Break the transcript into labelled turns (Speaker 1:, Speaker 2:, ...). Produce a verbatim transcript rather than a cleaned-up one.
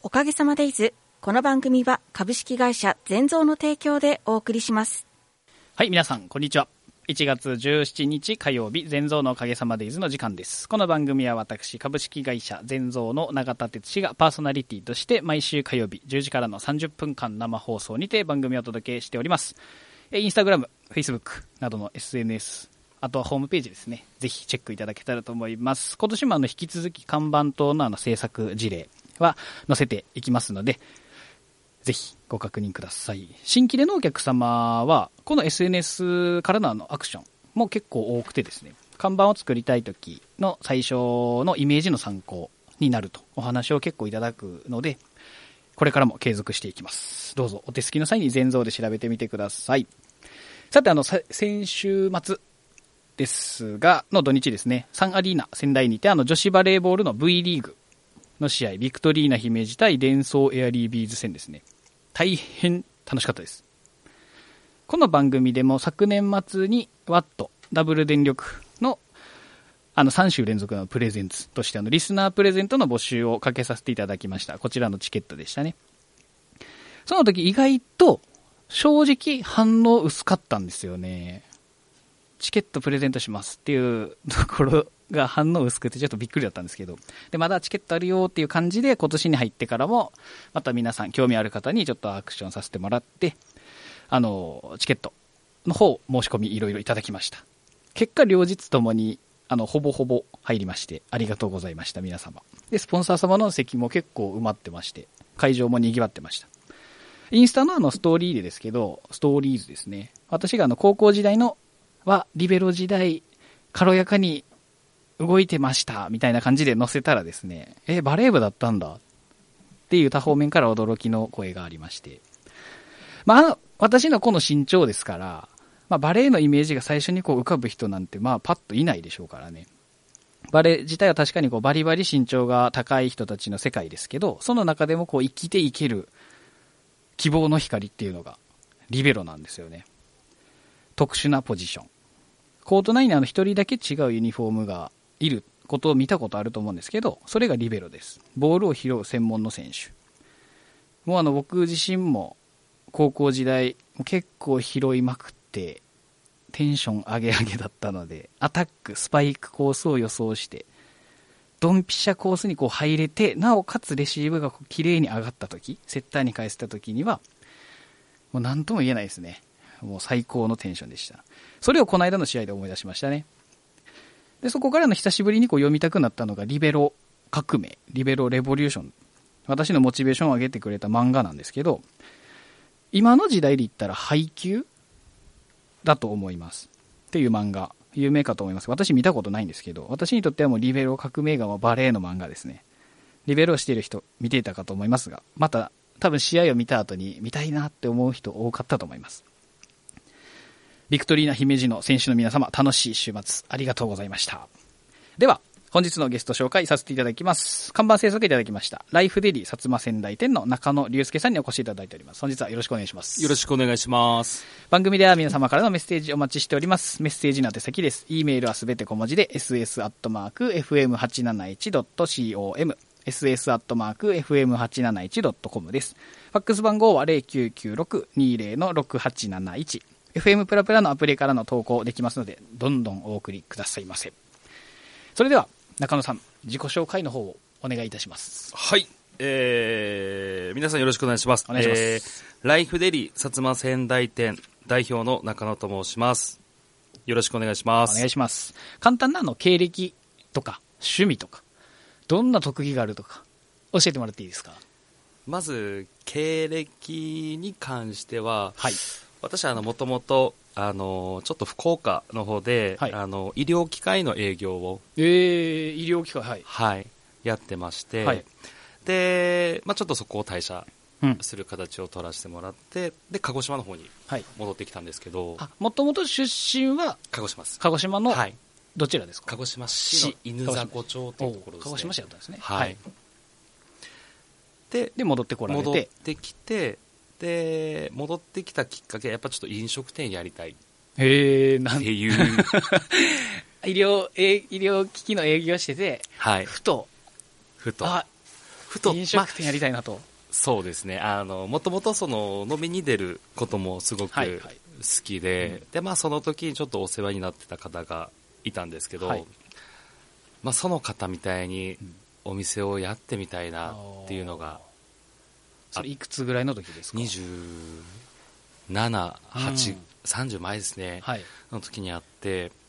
Speaker 1: おかげさまデイズ。この番組は株式会社全蔵の提供でお送りします。
Speaker 2: はい、皆さんこんにちは。いちがつじゅうしちにち火曜日、全蔵のおかげさまデイズの時間です。この番組は私株式会社全蔵の永田哲司がパーソナリティとして毎週火曜日じゅうじからのさんじゅっぷんかん生放送にて番組をお届けしております。インスタグラム、フェイスブックなどの エスエヌエス、あとはホームページですね、ぜひチェックいただけたらと思います。今年もあの引き続き看板等のあの制作事例は載せていきますので、ぜひご確認ください。新規でのお客様はこの エスエヌエス からのあのアクションも結構多くてですね、看板を作りたい時の最初のイメージの参考になるとお話を結構いただくので、これからも継続していきます。どうぞお手すきの際に全蔵で調べてみてください。さて、あの先週末ですがの土日ですね、サンアリーナ仙台にてあの女子バレーボールの V リーグの試合、ビクトリーナ姫路対デンソーエアリービーズ戦ですね、大変楽しかったです。この番組でも昨年末にワットダブル電力のあのさん週連続のプレゼンツとしてあのリスナープレゼントの募集をかけさせていただきました。こちらのチケットでしたね。その時意外と正直反応薄かったんですよね。チケットプレゼントしますっていうところが反応薄くてちょっとびっくりだったんですけど、でまだチケットあるよっていう感じで今年に入ってからもまた皆さん興味ある方にちょっとアクションさせてもらって、あのチケットの方申し込みいろいろいただきました。結果両日ともにあのほぼほぼ入りまして、ありがとうございました皆様で、スポンサー様の席も結構埋まってまして会場も賑わってました。インスタのあのストーリーでですけど、ストーリーズですね、私があの高校時代のはリベロ時代軽やかに動いてましたみたいな感じで載せたらですね、えバレー部だったんだっていう多方面から驚きの声がありまして、まあ私のこの身長ですから、まあ、バレーのイメージが最初にこう浮かぶ人なんてまあパッといないでしょうからね。バレー自体は確かにこうバリバリ身長が高い人たちの世界ですけど、その中でもこう生きていける希望の光っていうのがリベロなんですよね。特殊なポジション、コート内にあの一人だけ違うユニフォームがいることを見たことあると思うんですけど、それがリベロです。ボールを拾う専門の選手。もうあの僕自身も高校時代結構拾いまくってテンション上げ上げだったので、アタックスパイクコースを予想してドンピシャコースにこう入れて、なおかつレシーブが綺麗に上がった時、セッターに返せた時にはもう何とも言えないですね。もう最高のテンションでした。それをこの間の試合で思い出しましたね。でそこからの久しぶりにこう読みたくなったのがリベロ革命、リベロレボリューション、私のモチベーションを上げてくれた漫画なんですけど、今の時代で言ったら配給だと思いますっていう漫画、有名かと思います。私見たことないんですけど、私にとってはもうリベロ革命がもうバレーの漫画ですね。リベロをしている人見ていたかと思いますが、また多分試合を見た後に見たいなって思う人多かったと思います。ビクトリーナ姫路の選手の皆様、楽しい週末ありがとうございました。では本日のゲスト紹介させていただきます。看板制作いただきましたライフデリー薩摩仙台店の中野隆介さんにお越しいただいております。本日はよろしくお願いします。
Speaker 3: よろしくお願いします。
Speaker 2: 番組では皆様からのメッセージお待ちしております。メッセージの宛先です。 E メールはすべて小文字で エスエス アットマーク エフエムはちなないち ドット コム エスエス アットマーク エフエムはちなないち ドット コム です。ファックス番号は ゼロきゅうきゅうろく にゼロ のろくはちなないち。 エフエム プラプラのアプリからの投稿できますので、どんどんお送りくださいませ。それでは中野さん、自己紹介の方をお願いいたします。
Speaker 3: はい、えー、皆さんよろしくお願いします。
Speaker 2: お願いします。
Speaker 3: えー、ライフデリー薩摩仙台店代表の中野と申します。よろしくお願いします。
Speaker 2: お願いします。簡単なあの経歴とか趣味とかどんな特技があるとか教えてもらっていいですか？
Speaker 3: まず経歴に関しては、
Speaker 2: はい、
Speaker 3: 私はもともとあのちょっと福岡の方で、はい、あの医療機械の営業を、
Speaker 2: えー、医療機械、はい、
Speaker 3: はい、やってまして、
Speaker 2: はい、
Speaker 3: で、まあ、ちょっとそこを退社する形を取らせてもらって、うん、で鹿児島の方に戻ってきたんですけど、
Speaker 2: もともと出身は
Speaker 3: 鹿児島です。
Speaker 2: 鹿児島の、
Speaker 3: はい、
Speaker 2: どちらですか？
Speaker 3: 鹿児島市の犬雑魚町というところですね。
Speaker 2: 鹿児島市だったんですね。
Speaker 3: はい、
Speaker 2: はい、
Speaker 3: で,
Speaker 2: で戻ってこられて
Speaker 3: 戻ってきて、で戻ってきたきっかけはやっぱちょっと飲食店やりたい
Speaker 2: へ
Speaker 3: ーっていう
Speaker 2: 医療医療機器の営業してて、
Speaker 3: はい、
Speaker 2: ふと
Speaker 3: ふと
Speaker 2: あ
Speaker 3: ふと
Speaker 2: 飲食店やりたいなと、ま、
Speaker 3: そうですね、あのもともとその飲みに出ることもすごく好きで、はいはい、でまあ、その時にちょっとお世話になってた方がいたんですけど、はい、まあ、その方みたいにお店をやってみたいなっていうのが、
Speaker 2: それいくつぐらいの時ですか？
Speaker 3: にじゅうなな、はち、さんじゅう前ですね、はい、の時にあって、